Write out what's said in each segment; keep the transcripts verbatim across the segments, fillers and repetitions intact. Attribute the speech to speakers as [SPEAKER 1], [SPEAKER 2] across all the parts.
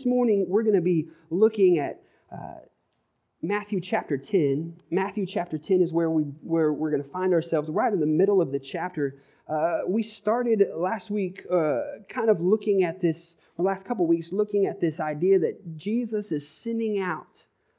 [SPEAKER 1] morning we're going to be looking at uh, Matthew chapter ten. Matthew chapter ten is where, we, where we're going to find ourselves, right in the middle of the chapter. Uh, we started last week uh, kind of looking at this, or last couple of weeks, looking at this idea that Jesus is sending out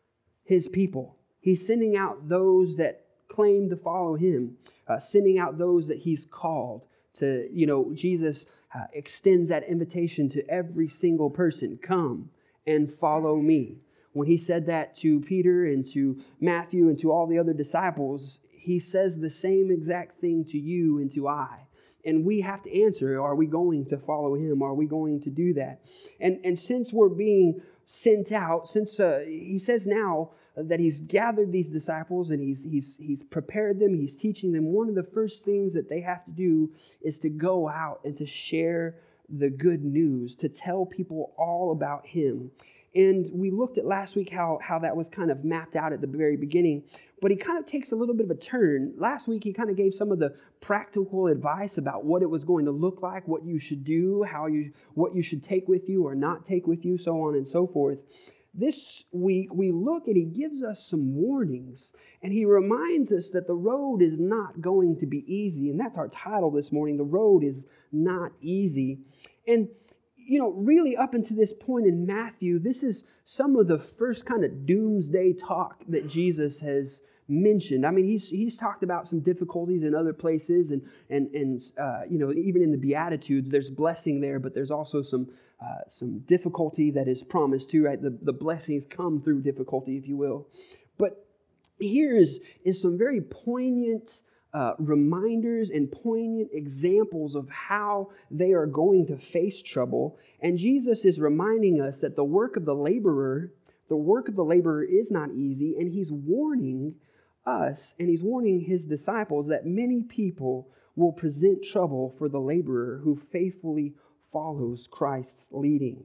[SPEAKER 1] His people. He's sending out those that claim to follow Him, uh, sending out those that He's called to, you know, Jesus uh, extends that invitation to every single person. Come and follow me. When He said that to Peter and to Matthew and to all the other disciples, He says the same exact thing to you and to I. And we have to answer, are we going to follow Him? Are we going to do that? And, and since we're being sent out, since uh, He says now that He's gathered these disciples and he's, he's, he's prepared them, He's teaching them, one of the first things that they have to do is to go out and to share the good news, to tell people all about Him. And we looked at last week how, how that was kind of mapped out at the very beginning. But He kind of takes a little bit of a turn. Last week He kind of gave some of the practical advice about what it was going to look like, what you should do, how you what you should take with you or not take with you, so on and so forth. This week we look and He gives us some warnings. And He reminds us that the road is not going to be easy. And that's our title this morning. The road is not easy. And you know, really up until this point in Matthew, this is some of the first kind of doomsday talk that Jesus has mentioned. I mean, he's he's talked about some difficulties in other places, and and and uh, you know, even in the Beatitudes, there's blessing there, but there's also some uh, some difficulty that is promised too. Right, the the blessings come through difficulty, if you will. But here is is some very poignant Uh, reminders and poignant examples of how they are going to face trouble. And Jesus is reminding us that the work of the laborer, the work of the laborer is not easy, and He's warning us, and He's warning His disciples that many people will present trouble for the laborer who faithfully follows Christ's leading.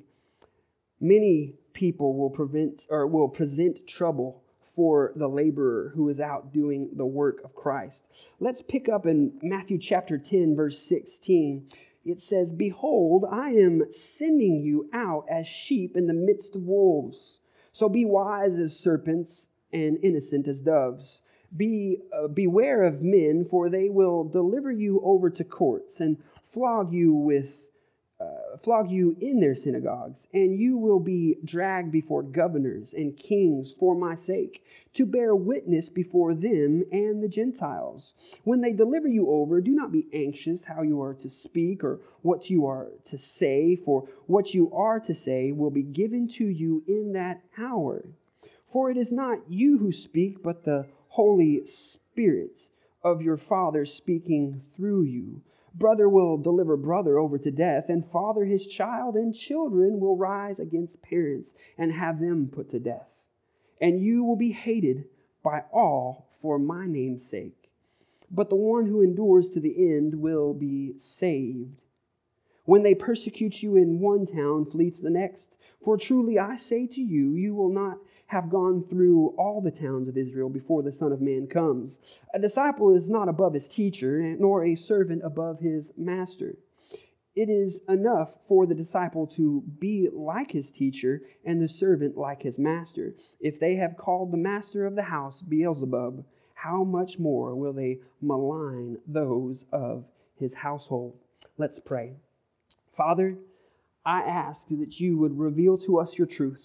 [SPEAKER 1] Many people will prevent or will present trouble for the laborer who is out doing the work of Christ. Let's pick up in Matthew chapter ten, verse sixteen. It says, "Behold, I am sending you out as sheep in the midst of wolves. So be wise as serpents and innocent as doves. Be uh, beware of men, for they will deliver you over to courts and flog you with Uh, flog you in their synagogues, and you will be dragged before governors and kings for my sake, to bear witness before them and the Gentiles. When they deliver you over, do not be anxious how you are to speak or what you are to say, for what you are to say will be given to you in that hour. For it is not you who speak, but the Holy Spirit of your Father speaking through you. Brother will deliver brother over to death, and father his child, and children will rise against parents and have them put to death. And you will be hated by all for my name's sake. But the one who endures to the end will be saved. When they persecute you in one town, flee to the next. For truly I say to you, you will not have gone through all the towns of Israel before the Son of Man comes. A disciple is not above his teacher, nor a servant above his master. It is enough for the disciple to be like his teacher and the servant like his master. If they have called the master of the house Beelzebub, how much more will they malign those of his household?" Let's pray. Father, I ask that you would reveal to us your truth.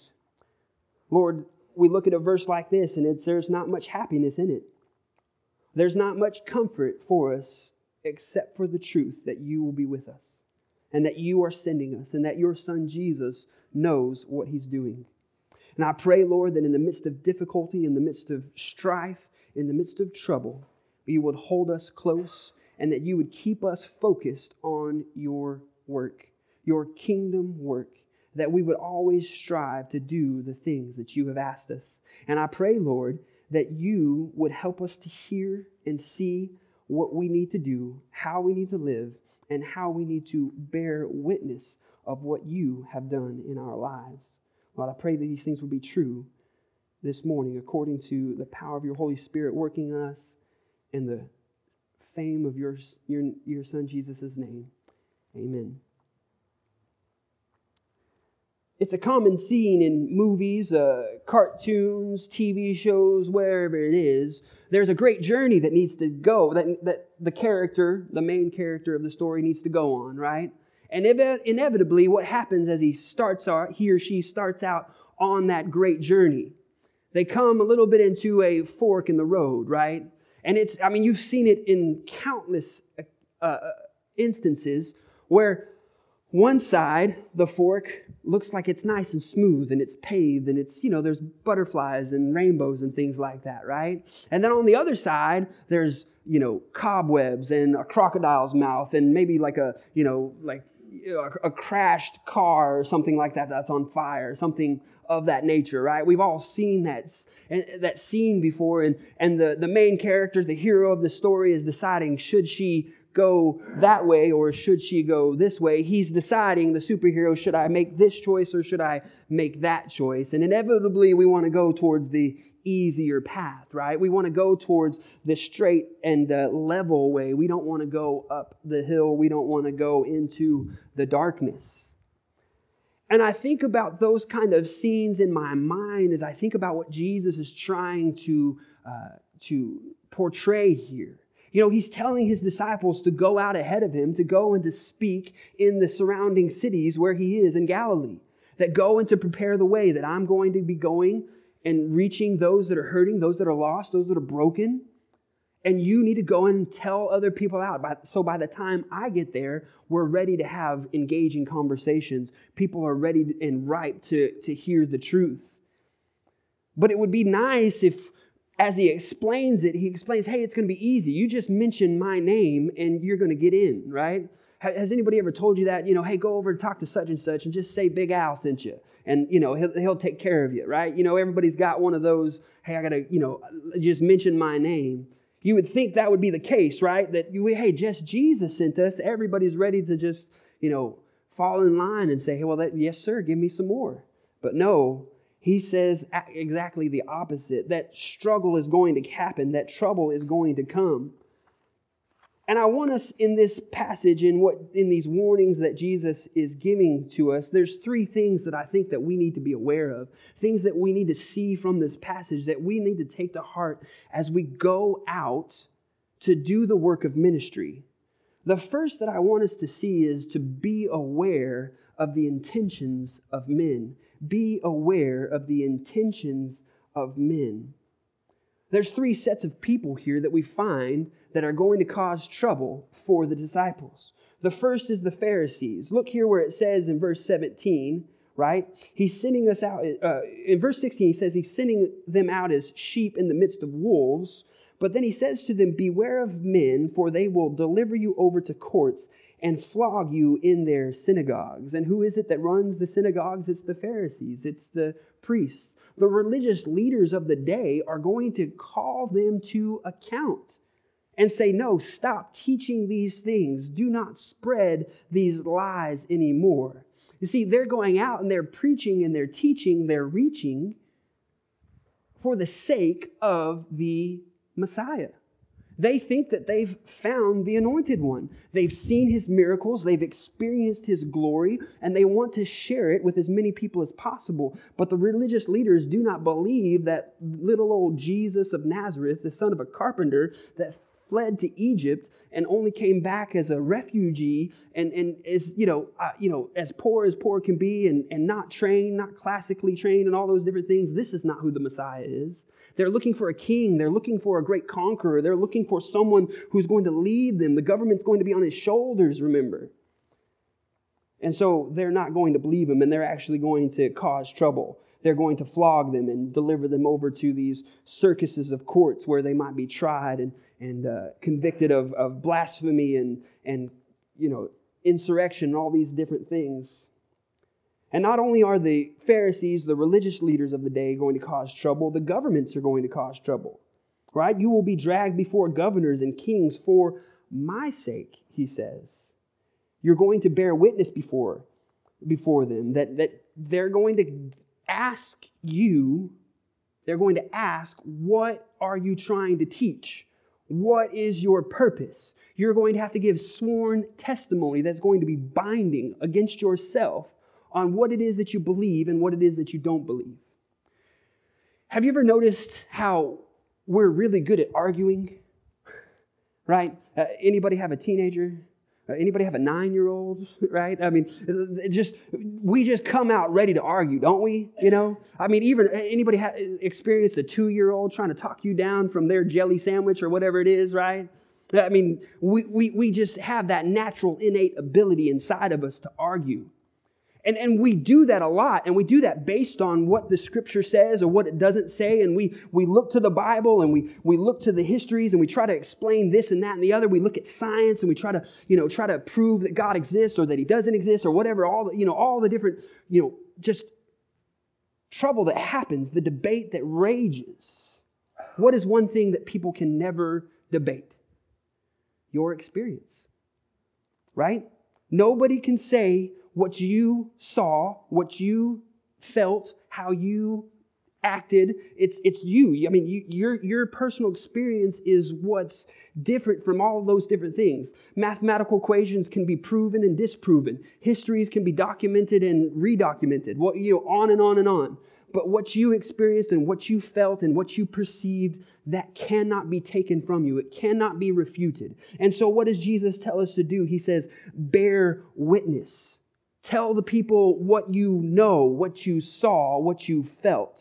[SPEAKER 1] Lord, we look at a verse like this and it's, there's not much happiness in it. There's not much comfort for us except for the truth that you will be with us and that you are sending us and that your Son Jesus knows what He's doing. And I pray, Lord, that in the midst of difficulty, in the midst of strife, in the midst of trouble, you would hold us close and that you would keep us focused on your work, your kingdom work, that we would always strive to do the things that you have asked us. And I pray, Lord, that you would help us to hear and see what we need to do, how we need to live, and how we need to bear witness of what you have done in our lives. Lord, I pray that these things will be true this morning according to the power of your Holy Spirit working in us and the fame of your, your, your Son Jesus' name. Amen. It's a common scene in movies, uh, cartoons, T V shows, wherever it is. There's a great journey that needs to go, that, that the character, the main character of the story needs to go on, right? And inev- inevitably, what happens as he starts out, he or she starts out on that great journey, they come a little bit into a fork in the road, right? And it's, I mean, you've seen it in countless uh, instances where one side, the fork, looks like it's nice and smooth and it's paved and it's, you know, there's butterflies and rainbows and things like that, right? And then on the other side, there's, you know, cobwebs and a crocodile's mouth and maybe like a, you know, like a, a crashed car or something like that that's on fire, something of that nature, right? We've all seen that that scene before, and, and the, the main character, the hero of the story, is deciding, should she go that way or should she go this way? He's deciding, the superhero, should I make this choice or should I make that choice? And inevitably we want to go towards the easier path, right? We want to go towards the straight and uh, level way. We don't want to go up the hill. We don't want to go into the darkness. And I think about those kind of scenes in my mind as I think about what Jesus is trying to uh, to portray here. You know, he's telling his disciples to go out ahead of him, to go and to speak in the surrounding cities where he is in Galilee. That go and to prepare the way, that I'm going to be going and reaching those that are hurting, those that are lost, those that are broken. And you need to go and tell other people out. So by the time I get there, we're ready to have engaging conversations. People are ready and ripe to, to hear the truth. But it would be nice if, as he explains it, he explains, hey, it's going to be easy. You just mention my name and you're going to get in, right? Has anybody ever told you that? You know, hey, go over and talk to such and such and just say Big Al sent you. And, you know, he'll, he'll take care of you, right? You know, everybody's got one of those, hey, I got to, you know, just mention my name. You would think that would be the case, right? That, you, hey, just Jesus sent us. Everybody's ready to just, you know, fall in line and say, hey, well, that, yes, sir, give me some more. But no, he says exactly the opposite. That struggle is going to happen. That trouble is going to come. And I want us in this passage, in what in these warnings that Jesus is giving to us, there's three things that I think that we need to be aware of. Things that we need to see from this passage, that we need to take to heart as we go out to do the work of ministry. The first that I want us to see is to be aware of the intentions of men. Be aware of the intentions of men. There's three sets of people here that we find that are going to cause trouble for the disciples. The first is the Pharisees. Look here where it says in verse seventeen, right? He's sending us out. Uh, in verse sixteen, he says he's sending them out as sheep in the midst of wolves. But then he says to them, beware of men, for they will deliver you over to courts and flog you in their synagogues. And who is it that runs the synagogues? It's the Pharisees. It's the priests. The religious leaders of the day are going to call them to account and say, no, stop teaching these things. Do not spread these lies anymore. You see, they're going out and they're preaching and they're teaching, they're reaching for the sake of the Messiah. They think that they've found the Anointed One. They've seen His miracles, they've experienced His glory, and they want to share it with as many people as possible. But the religious leaders do not believe that little old Jesus of Nazareth, the son of a carpenter that fled to Egypt and only came back as a refugee and, and is, you know, uh, you know, as poor as poor can be and, and not trained, not classically trained and all those different things. This is not who the Messiah is. They're looking for a king. They're looking for a great conqueror. They're looking for someone who's going to lead them. The government's going to be on his shoulders, remember. And so they're not going to believe him, and they're actually going to cause trouble. They're going to flog them and deliver them over to these circuses of courts where they might be tried and, and uh, convicted of, of blasphemy and, and, you know, insurrection and all these different things. And not only are the Pharisees, the religious leaders of the day, going to cause trouble, the governments are going to cause trouble. Right? You will be dragged before governors and kings for my sake, he says. You're going to bear witness before, before them, that, that they're going to ask you, they're going to ask, what are you trying to teach? What is your purpose? You're going to have to give sworn testimony that's going to be binding against yourself on what it is that you believe and what it is that you don't believe. Have you ever noticed how we're really good at arguing? Right? Uh, anybody have a teenager? Uh, anybody have a nine-year-old? Right? I mean, it just we just come out ready to argue, don't we? You know? I mean, even anybody ha- experienced a two-year-old trying to talk you down from their jelly sandwich or whatever it is, right? I mean, we, we, we just have that natural, innate ability inside of us to argue. And, and we do that a lot, and we do that based on what the Scripture says or what it doesn't say, and we, we look to the Bible, and we, we look to the histories, and we try to explain this and that and the other. We look at science, and we try to, you know, try to prove that God exists or that He doesn't exist or whatever, all the, you know, all the different, you know, just trouble that happens, the debate that rages. What is one thing that people can never debate? Your experience, right? Nobody can say what you saw, what you felt, how you acted. It's it's you. I mean, you, your your personal experience is what's different from all of those different things. Mathematical equations can be proven and disproven. Histories can be documented and redocumented. What you know, on and on and on. But what you experienced and what you felt and what you perceived, that cannot be taken from you. It cannot be refuted. And so what does Jesus tell us to do? He says, bear witness. Tell the people what you know, what you saw, what you felt.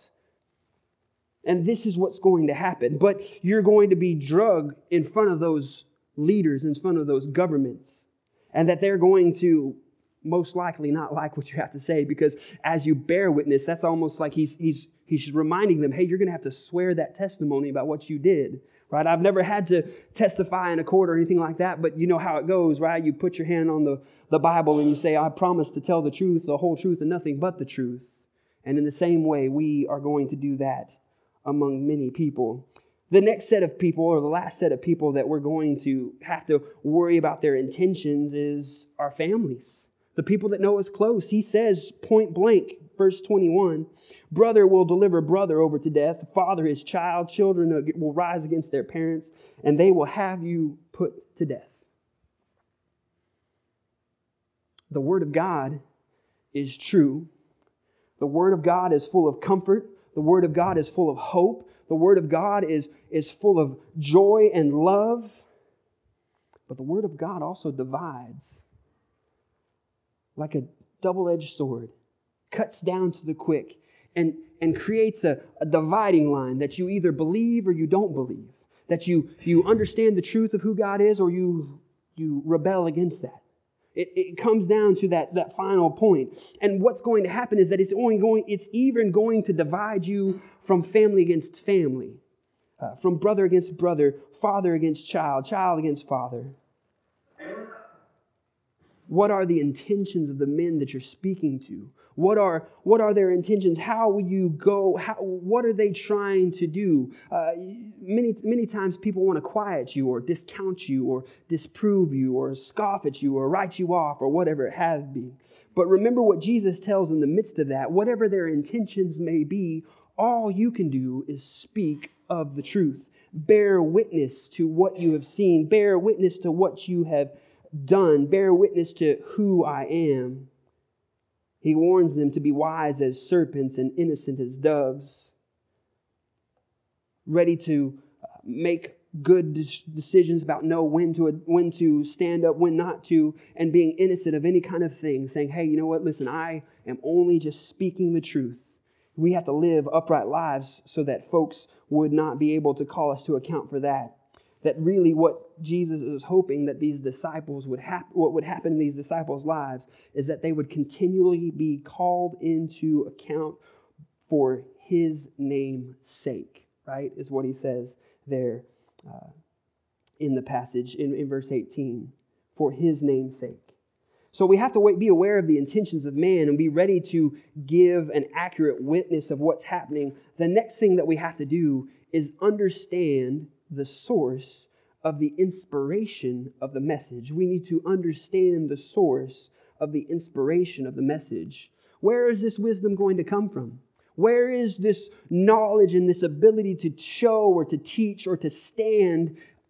[SPEAKER 1] And this is what's going to happen. But you're going to be drugged in front of those leaders, in front of those governments. And that they're going to most likely not like what you have to say, because as you bear witness, that's almost like he's he's he's reminding them, hey, you're going to have to swear that testimony about what you did, right? I've never had to testify in a court or anything like that, but you know how it goes, right? You put your hand on the, the Bible and you say, I promise to tell the truth, the whole truth, and nothing but the truth. And in the same way, we are going to do that among many people. The next set of people, or the last set of people that we're going to have to worry about their intentions, is our families. The people that know us close. He says point blank, verse twenty-one, brother will deliver brother over to death, father his child, children will rise against their parents, and they will have you put to death. The Word of God is true. The Word of God is full of comfort. The Word of God is full of hope. The Word of God is, is full of joy and love. But the Word of God also divides. Like a double-edged sword, cuts down to the quick and, and creates a, a dividing line that you either believe or you don't believe. That you, you understand the truth of who God is or you, you rebel against that. It, it comes down to that, that final point. And what's going to happen is that it's only going, it's even going to divide you from family against family, uh, from brother against brother, father against child, child against father. What are the intentions of the men that you're speaking to? What are what are their intentions? How will you go? How, what are they trying to do? Uh, many many times people want to quiet you or discount you or disprove you or scoff at you or write you off or whatever it has been. But remember what Jesus tells in the midst of that. Whatever their intentions may be, all you can do is speak of the truth. Bear witness to what you have seen. Bear witness to what you have done. Bear witness to who I am. He warns them to be wise as serpents and innocent as doves, ready to make good decisions about know when to when to stand up, when not to, and being innocent of any kind of thing, saying, hey, you know what, listen, I am only just speaking the truth. We have to live upright lives so that folks would not be able to call us to account for that. That really what Jesus is hoping that these disciples would happen, what would happen in these disciples' lives is that they would continually be called into account for His name's sake, right? Is what he says there uh, in the passage in, in verse eighteen, for His name's sake. So we have to wait, be aware of the intentions of man and be ready to give an accurate witness of what's happening. The next thing that we have to do is understand the source of the inspiration of the message. We need to understand the source of the inspiration of the message. Where is this wisdom going to come from? Where is this knowledge and this ability to show or to teach or to stand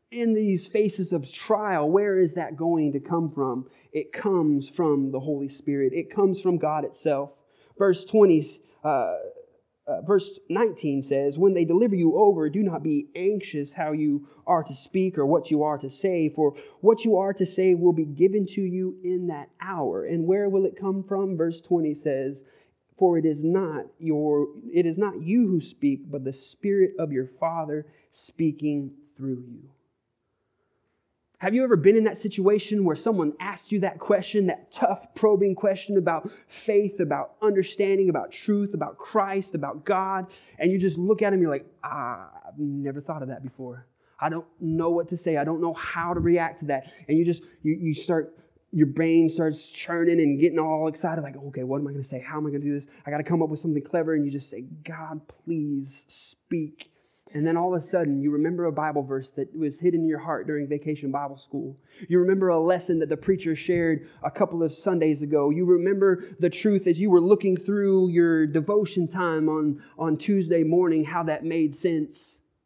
[SPEAKER 1] in these faces of trial, where is that going to come from? It comes from the Holy Spirit. It comes from God itself. Verse twenty, uh, uh, verse nineteen says, "When they deliver you over, do not be anxious how you are to speak or what you are to say, for what you are to say will be given to you in that hour." And where will it come from? Verse twenty says, "For it is not your, it is not you who speak, but the Spirit of your Father speaking through you." Have you ever been in that situation where someone asked you that question, that tough, probing question about faith, about understanding, about truth, about Christ, about God, and you just look at them, you're like, ah, I've never thought of that before. I don't know what to say. I don't know how to react to that. And you just, you, you start, your brain starts churning and getting all excited, like, okay, what am I going to say? How am I going to do this? I got to come up with something clever. And you just say, God, please speak. And then all of a sudden, you remember a Bible verse that was hidden in your heart during vacation Bible school. You remember a lesson that the preacher shared a couple of Sundays ago. You remember the truth as you were looking through your devotion time on, on Tuesday morning, how that made sense.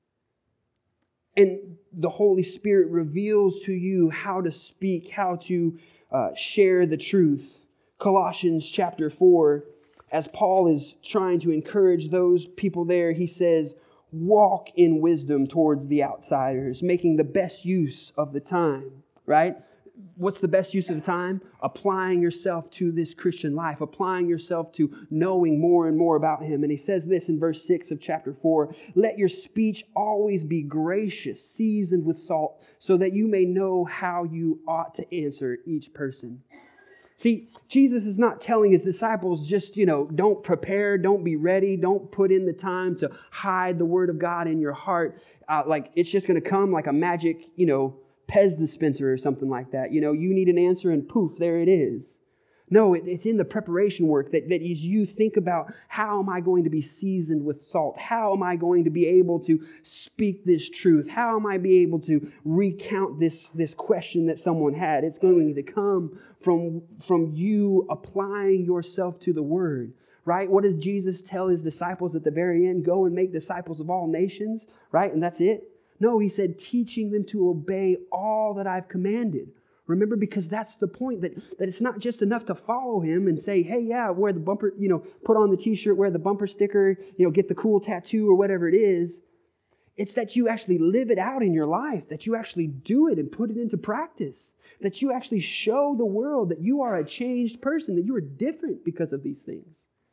[SPEAKER 1] And the Holy Spirit reveals to you how to speak, how to uh, share the truth. Colossians chapter four, as Paul is trying to encourage those people there, he says, "Walk in wisdom towards the outsiders, making the best use of the time," right? What's the best use of the time? Applying yourself to this Christian life, applying yourself to knowing more and more about Him. And he says this in verse six of chapter four, "Let your speech always be gracious, seasoned with salt, so that you may know how you ought to answer each person." See, Jesus is not telling His disciples just, you know, don't prepare, don't be ready, don't put in the time to hide the Word of God in your heart. Uh, like it's just going to come like a magic, you know, Pez dispenser or something like that. You know, you need an answer and poof, there it is. No, it, it's in the preparation work that, that as you think about how am I going to be seasoned with salt? How am I going to be able to speak this truth? How am I be able to recount this, this question that someone had? It's going to come from, from you applying yourself to the Word, right? What does Jesus tell His disciples at the very end? Go and make disciples of all nations, right? And that's it? No, He said, teaching them to obey all that I've commanded. Remember, because that's the point, that, that it's not just enough to follow Him and say, hey, yeah, wear the bumper, you know, put on the t-shirt, wear the bumper sticker, you know, get the cool tattoo or whatever it is. It's that you actually live it out in your life, that you actually do it and put it into practice, that you actually show the world that you are a changed person, that you are different because of these things.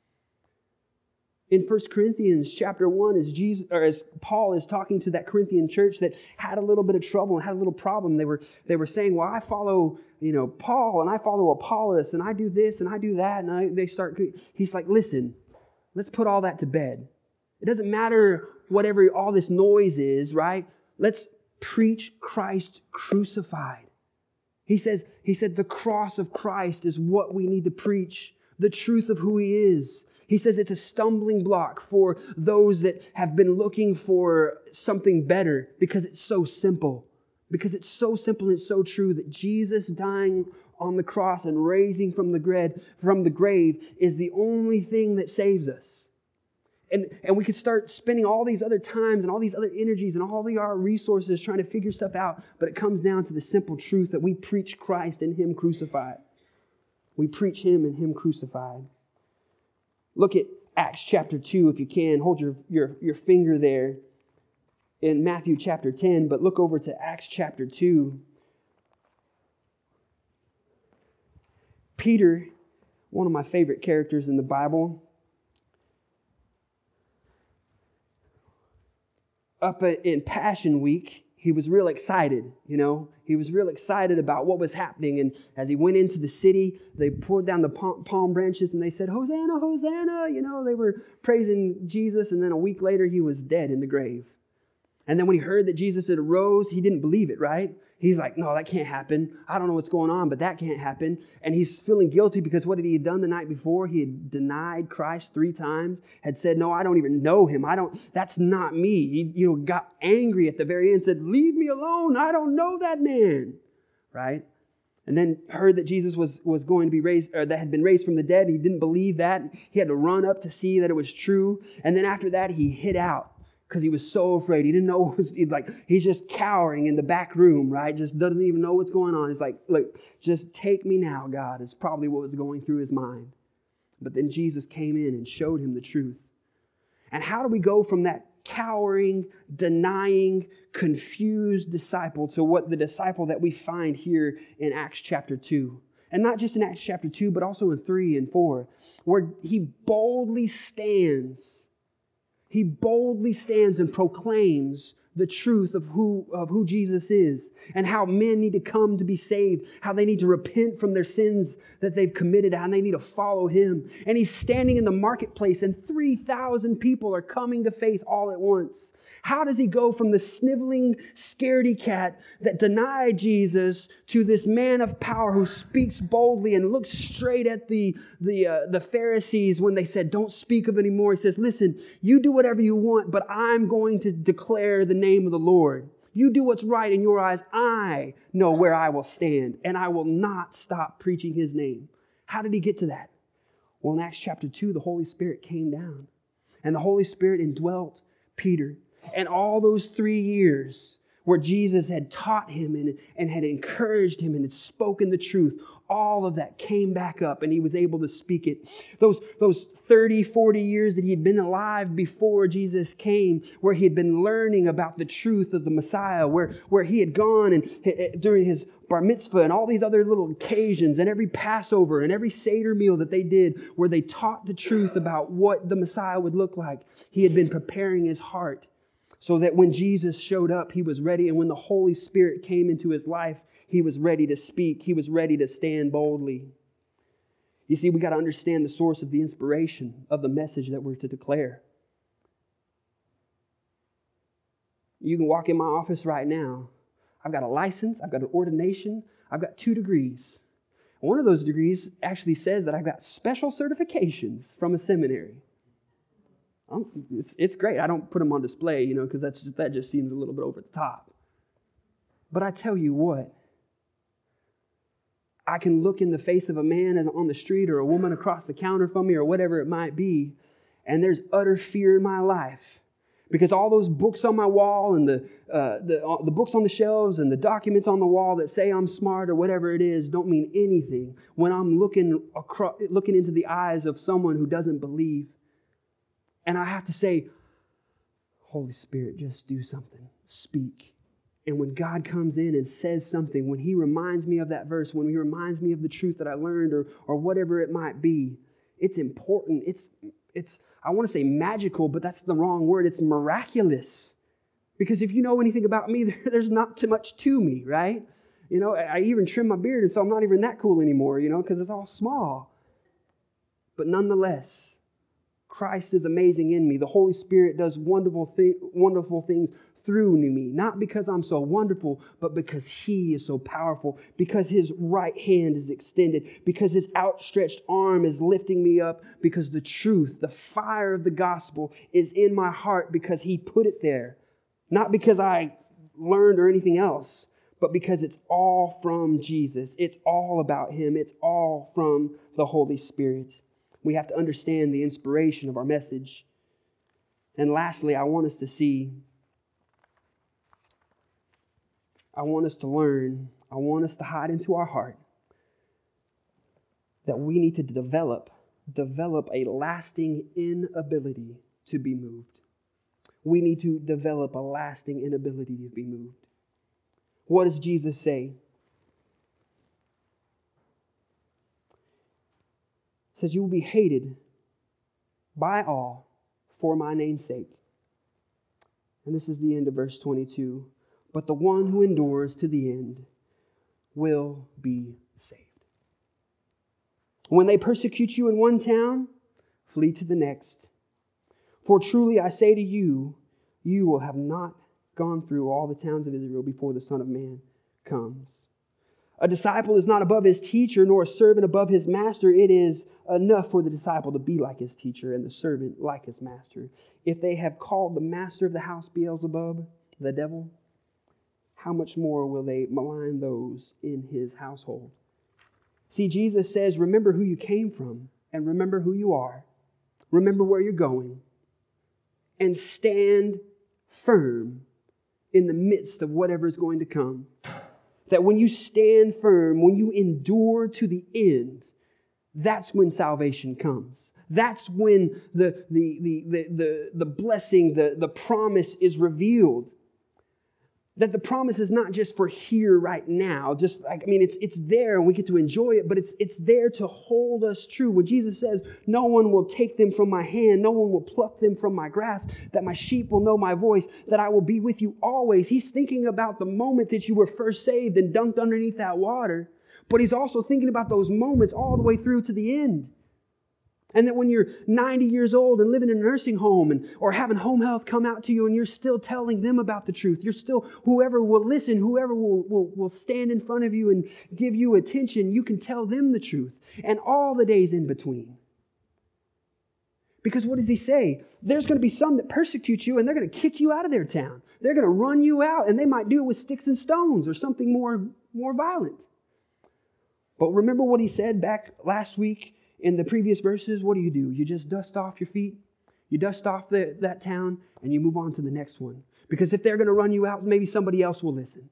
[SPEAKER 1] In First Corinthians chapter one, as Jesus, or as Paul is talking to that Corinthian church that had a little bit of trouble and had a little problem, they were they were saying, well, I follow, you know, Paul and I follow Apollos and I do this and I do that. And I, they start, he's like, listen, let's put all that to bed. It doesn't matter whatever all this noise is, right? Let's preach Christ crucified. He says, he said, the cross of Christ is what we need to preach, the truth of who He is. He says it's a stumbling block for those that have been looking for something better because it's so simple. Because it's so simple and so true that Jesus dying on the cross and raising from the grave, from the grave is the only thing that saves us. And, and we could start spending all these other times and all these other energies and all the our resources trying to figure stuff out, but it comes down to the simple truth that we preach Christ and Him crucified. We preach Him and Him crucified. Look at Acts chapter two if you can. Hold your, your, your finger there in Matthew chapter ten, but look over to Acts chapter two. Peter, one of my favorite characters in the Bible, up in Passion Week, he was real excited, you know. He was real excited about what was happening. And as he went into the city, they poured down the palm branches and they said, Hosanna, Hosanna. You know, they were praising Jesus. And then a week later, He was dead in the grave. And then when he heard that Jesus had arose, he didn't believe it, right? He's like, no, that can't happen. I don't know what's going on, but that can't happen. And he's feeling guilty because what had he done the night before? He had denied Christ three times, had said, no, I don't even know Him. I don't, that's not me. He, you know, got angry at the very end, said, leave me alone. I don't know that man, right? And then heard that Jesus was, was going to be raised, or that had been raised from the dead. He didn't believe that. He had to run up to see that it was true. And then after that, he hid out. because he was so afraid. He didn't know what was, he's like, he's just cowering in the back room, right? Just doesn't even know what's going on. He's like, look, just take me now, God, is probably what was going through his mind. But then Jesus came in and showed him the truth. And how do we go from that cowering, denying, confused disciple to what the disciple that we find here in Acts chapter two? And not just in Acts chapter two, but also in three and four, where he boldly stands. He boldly stands and proclaims the truth of who, of who Jesus is and how men need to come to be saved, how they need to repent from their sins that they've committed, how they need to follow him. And he's standing in the marketplace and three thousand people are coming to faith all at once. How does he go from the sniveling scaredy cat that denied Jesus to this man of power who speaks boldly and looks straight at the, the, uh, the Pharisees when they said, don't speak of it anymore? He says, listen, you do whatever you want, but I'm going to declare the name of the Lord. You do what's right in your eyes. I know where I will stand, and I will not stop preaching his name. How did he get to that? Well, in Acts chapter two, the Holy Spirit came down, and the Holy Spirit indwelt Peter. And all those three years where Jesus had taught him and, and had encouraged him and had spoken the truth, all of that came back up and he was able to speak it. Those, those thirty, forty years that he had been alive before Jesus came, where he had been learning about the truth of the Messiah, where, where he had gone and during his bar mitzvah and all these other little occasions and every Passover and every Seder meal that they did where they taught the truth about what the Messiah would look like. He had been preparing his heart so that when Jesus showed up, he was ready. And when the Holy Spirit came into his life, he was ready to speak. He was ready to stand boldly. You see, we got to understand the source of the inspiration of the message that we're to declare. You can walk in my office right now. I've got a license. I've got an ordination. I've got two degrees. One of those degrees actually says that I've got special certifications from a seminary. It's, it's great. I don't put them on display, you know, because that's just, that just seems a little bit over the top. But I tell you what, I can look in the face of a man on the street or a woman across the counter from me or whatever it might be, and there's utter fear in my life. Because all those books on my wall and the, uh, the, uh, the books on the shelves and the documents on the wall that say I'm smart or whatever it is don't mean anything when I'm looking across, looking into the eyes of someone who doesn't believe. And I have to say, Holy Spirit, just do something. Speak. And when God comes in and says something, when he reminds me of that verse, when he reminds me of the truth that I learned or, or whatever it might be, it's important. It's, it's, I want to say magical, but that's the wrong word. It's miraculous. Because if you know anything about me, there, there's not too much to me, right? You know, I, I even trim my beard, and so I'm not even that cool anymore, you know, because it's all small. But nonetheless, Christ is amazing in me. The Holy Spirit does wonderful, thi- wonderful things through me. Not because I'm so wonderful, but because he is so powerful. Because his right hand is extended. Because his outstretched arm is lifting me up. Because the truth, the fire of the gospel is in my heart because he put it there. Not because I learned or anything else, but because it's all from Jesus. It's all about him. It's all from the Holy Spirit. We have to understand the inspiration of our message. And lastly, I want us to see, I want us to learn, I want us to hide into our heart that we need to develop, develop a lasting inability to be moved. We need to develop a lasting inability to be moved. What does Jesus say? It says, you will be hated by all for my name's sake. And this is the end of verse twenty-two. But the one who endures to the end will be saved. When they persecute you in one town, flee to the next. For truly I say to you, you will have not gone through all the towns of Israel before the Son of Man comes. A disciple is not above his teacher, nor a servant above his master. It is enough for the disciple to be like his teacher and the servant like his master. If they have called the master of the house Beelzebub, the devil, how much more will they malign those in his household? See, Jesus says, remember who you came from and remember who you are. Remember where you're going and stand firm in the midst of whatever is going to come. That when you stand firm, when you endure to the end, that's when salvation comes. That's when the, the, the, the, the, the blessing, the, the promise is revealed. That the promise is not just for here right now. Just like, I mean, it's it's there and we get to enjoy it, but it's it's there to hold us true. When Jesus says, no one will take them from my hand, no one will pluck them from my grasp, that my sheep will know my voice, that I will be with you always. He's thinking about the moment that you were first saved and dunked underneath that water, but he's also thinking about those moments all the way through to the end. And that when you're ninety years old and living in a nursing home and or having home health come out to you and you're still telling them about the truth, you're still, whoever will listen, whoever will, will, will stand in front of you and give you attention, you can tell them the truth. And all the days in between. Because what does he say? There's going to be some that persecute you and they're going to kick you out of their town. They're going to run you out and they might do it with sticks and stones or something more, more violent. But remember what he said back last week? In the previous verses, what do you do? You just dust off your feet. You dust off the, that town and you move on to the next one. Because if they're going to run you out, maybe somebody else will listen.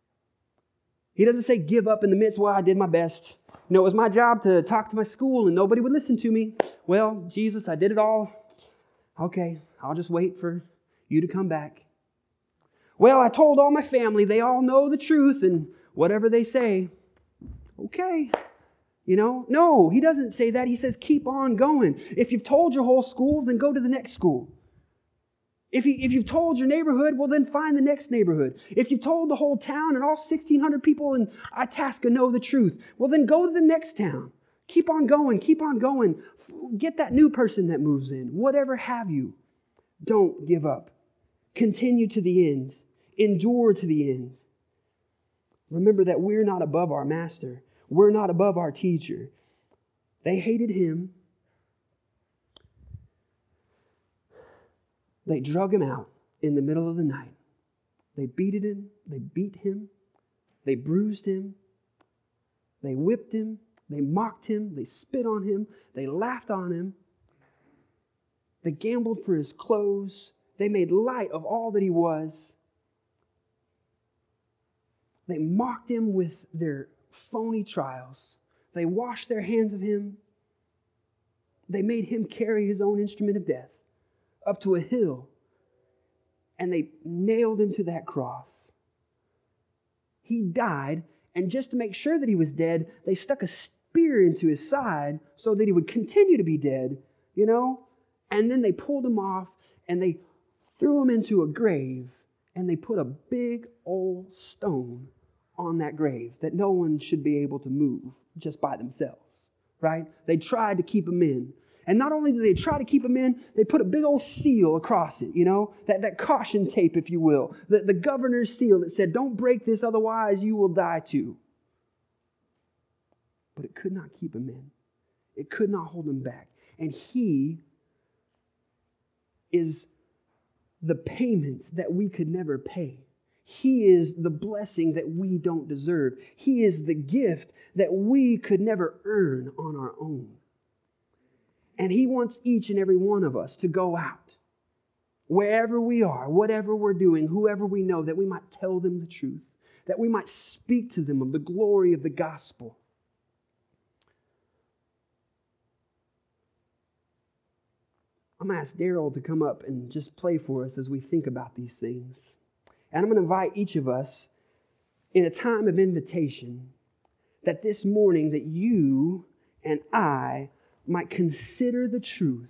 [SPEAKER 1] He doesn't say give up in the midst. Well, I did my best. You know, it was my job to talk to my school and nobody would listen to me. Well, Jesus, I did it all. Okay, I'll just wait for you to come back. Well, I told all my family. They all know the truth and whatever they say. Okay. You know, no, he doesn't say that. He says, keep on going. If you've told your whole school, then go to the next school. If, you, if you've told your neighborhood, well, then find the next neighborhood. If you've told the whole town and all sixteen hundred people in Itasca know the truth, well, then go to the next town. Keep on going. Keep on going. Get that new person that moves in. Whatever have you. Don't give up. Continue to the end. Endure to the end. Remember that we're not above our master. We're not above our teacher. They hated him. They drug him out in the middle of the night. They beat him. They beat him. They bruised him. They whipped him. They mocked him. They spit on him. They laughed on him. They gambled for his clothes. They made light of all that he was. They mocked him with their phony trials. They washed their hands of him. They made him carry his own instrument of death up to a hill. And they nailed him to that cross. He died, and just to make sure that he was dead, they stuck a spear into his side so that he would continue to be dead, you know? And then they pulled him off, and they threw him into a grave, and they put a big old stone on that grave that no one should be able to move just by themselves, right? They tried to keep him in. And not only did they try to keep him in, they put a big old seal across it, you know, that, that caution tape, if you will, the, the governor's seal that said, don't break this, otherwise you will die too. But it could not keep him in. It could not hold him back. And he is the payment that we could never pay. He is the blessing that we don't deserve. He is the gift that we could never earn on our own. And he wants each and every one of us to go out, wherever we are, whatever we're doing, whoever we know, that we might tell them the truth, that we might speak to them of the glory of the gospel. I'm going to ask Daryl to come up and just play for us as we think about these things. And I'm going to invite each of us in a time of invitation that this morning that you and I might consider the truth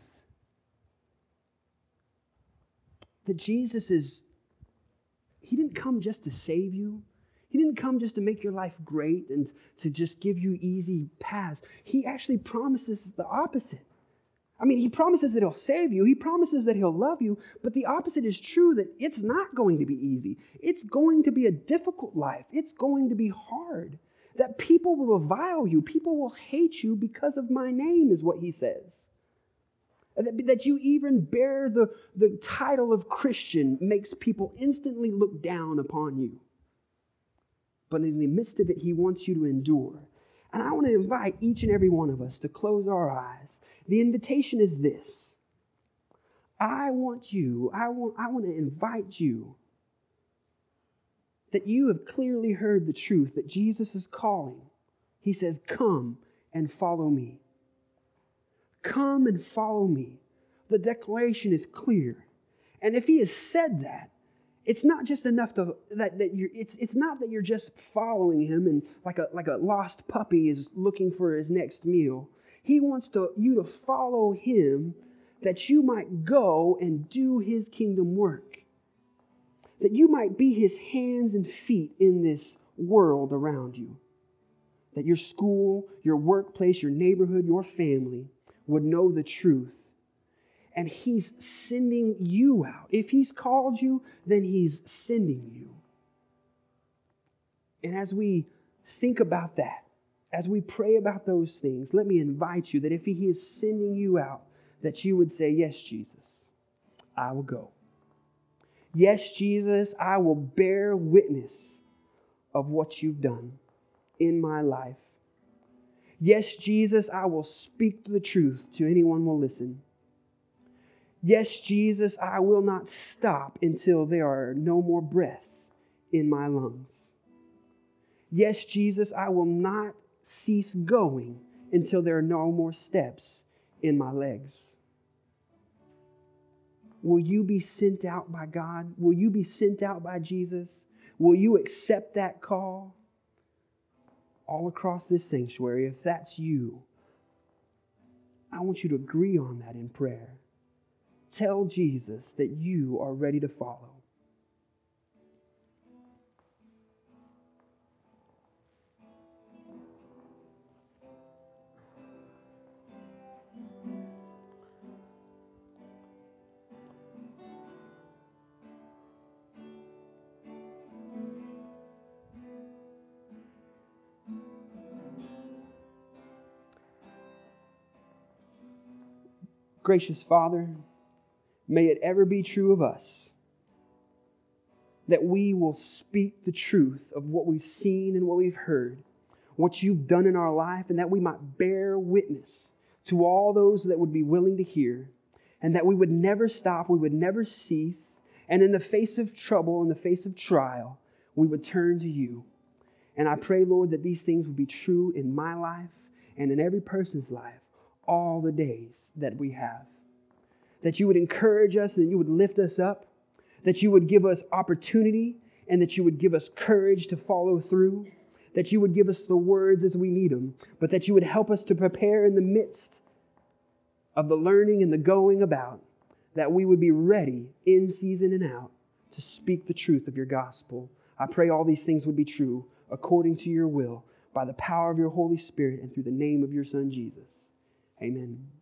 [SPEAKER 1] that Jesus is, he didn't come just to save you. He didn't come just to make your life great and to just give you easy paths. He actually promises the opposite. I mean, he promises that he'll save you. He promises that he'll love you. But the opposite is true, that it's not going to be easy. It's going to be a difficult life. It's going to be hard. That people will revile you. People will hate you because of my name, is what he says. That, that you even bear the, the title of Christian makes people instantly look down upon you. But in the midst of it, he wants you to endure. And I want to invite each and every one of us to close our eyes. The invitation is this. I want you, I want, I want to invite you that you have clearly heard the truth that Jesus is calling. He says, come and follow me. Come and follow me. The declaration is clear. And if he has said that, it's not just enough to that, that you're it's it's not that you're just following him and like a like a lost puppy is looking for his next meal. He wants to you to follow him that you might go and do his kingdom work. That you might be his hands and feet in this world around you. That your school, your workplace, your neighborhood, your family would know the truth. And he's sending you out. If he's called you, then he's sending you. And as we think about that, as we pray about those things, let me invite you that if he is sending you out, that you would say, yes, Jesus, I will go. Yes, Jesus, I will bear witness of what you've done in my life. Yes, Jesus, I will speak the truth to anyone who will listen. Yes, Jesus, I will not stop until there are no more breaths in my lungs. Yes, Jesus, I will not cease going until there are no more steps in my legs. Will you be sent out by God? Will you be sent out by Jesus? Will you accept that call? All across this sanctuary, if that's you, I want you to agree on that in prayer. Tell Jesus that you are ready to follow. Gracious Father, may it ever be true of us that we will speak the truth of what we've seen and what we've heard, what you've done in our life, and that we might bear witness to all those that would be willing to hear, and that we would never stop, we would never cease, and in the face of trouble, in the face of trial, we would turn to you. And I pray, Lord, that these things would be true in my life and in every person's life all the days that we have. That you would encourage us and you would lift us up, that you would give us opportunity and that you would give us courage to follow through, that you would give us the words as we need them, but that you would help us to prepare in the midst of the learning and the going about, that we would be ready in season and out to speak the truth of your gospel. I pray all these things would be true according to your will, by the power of your Holy Spirit and through the name of your Son, Jesus. Amen.